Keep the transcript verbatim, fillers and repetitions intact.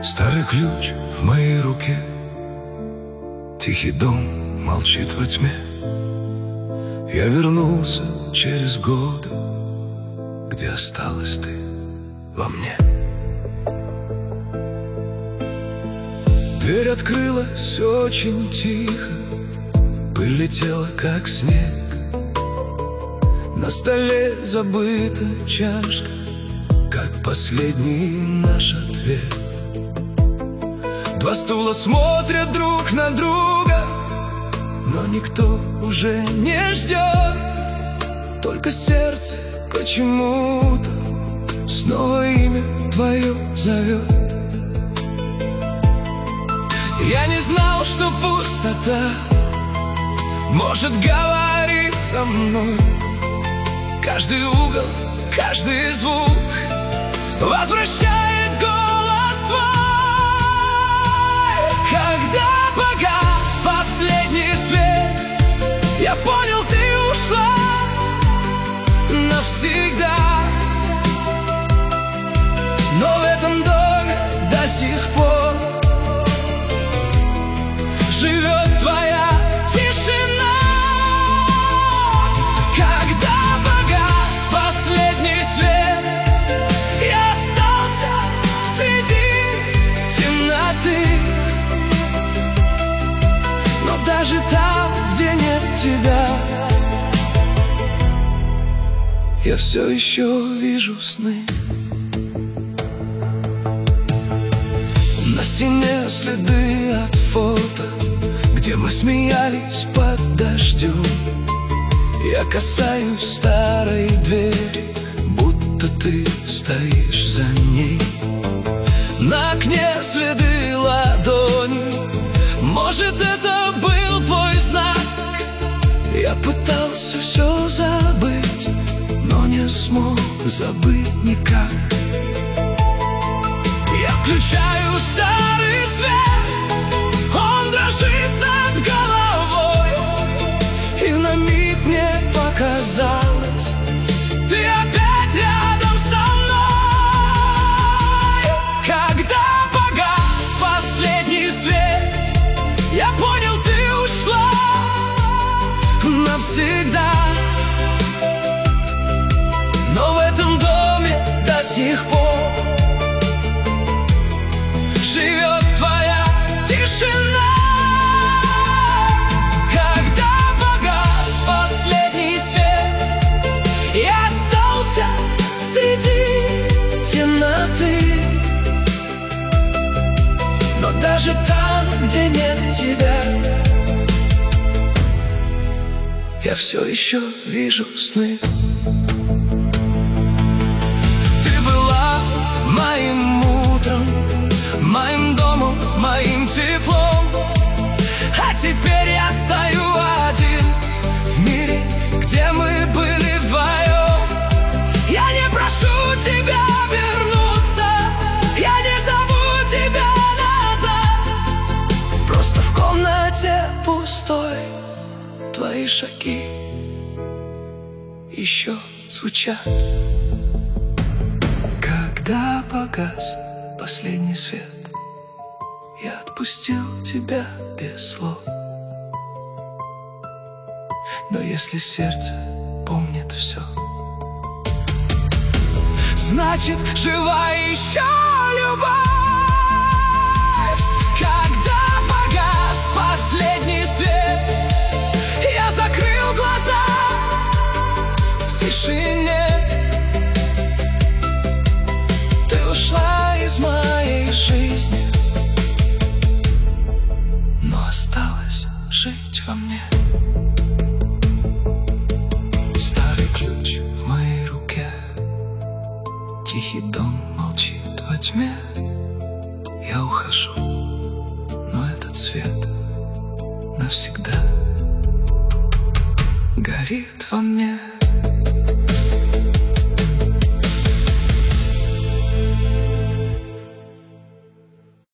Старый ключ в моей руке, тихий дом молчит во тьме. Я вернулся через годы, где осталась ты во мне. Дверь открылась очень тихо, пыль летела, как снег. На столе забыта чашка, как последний наш ответ. Два стула смотрят друг на друга, но никто уже не ждет. Только сердце почему-то снова имя твое зовет. Я не знал, что пустота может говорить со мной. Каждый угол, каждый звук возвращает голос твой. Когда погас последний свет, я понял, ты ушла навсегда. Но в этом доме до сих пор живет твоя тишина. Когда погас последний свет, я остался среди темноты. Но даже там, где нет тебя, я все еще вижу сны. На стене следы от фото, где мы смеялись под дождем. Я касаюсь старой двери, будто ты стоишь за ней. На окне следы ладони, может, это был твой знак. Я пытался все забыть, но не смог забыть никак. Я включаю старый свет, он дрожит над головой, и на миг мне показалось, ты опять рядом со мной. Когда погас последний свет, я понял, ты ушла навсегда. Но в этом доме до сих пор живет твоя тишина. Когда погас последний свет, я остался среди темноты. Но даже там, где нет тебя, я все еще вижу сны. Ты была моим утром, моим домом, моим теплом. А теперь я стою один в мире, где мы были вдвоем. Я не прошу тебя вернуться, я не зову тебя назад. Просто в комнате пустой твои шаги еще звучат. Когда погас последний свет, я отпустил тебя без слов. Но если сердце помнит все, значит, жива еще любовь. Когда погас последний свет, я закрыл глаза в тишине. Ты ушла из моей жизни, но осталось жить во мне. Старый ключ в моей руке, тихий дом молчит во тьме. Я ухожу, но этот свет навсегда горит во мне.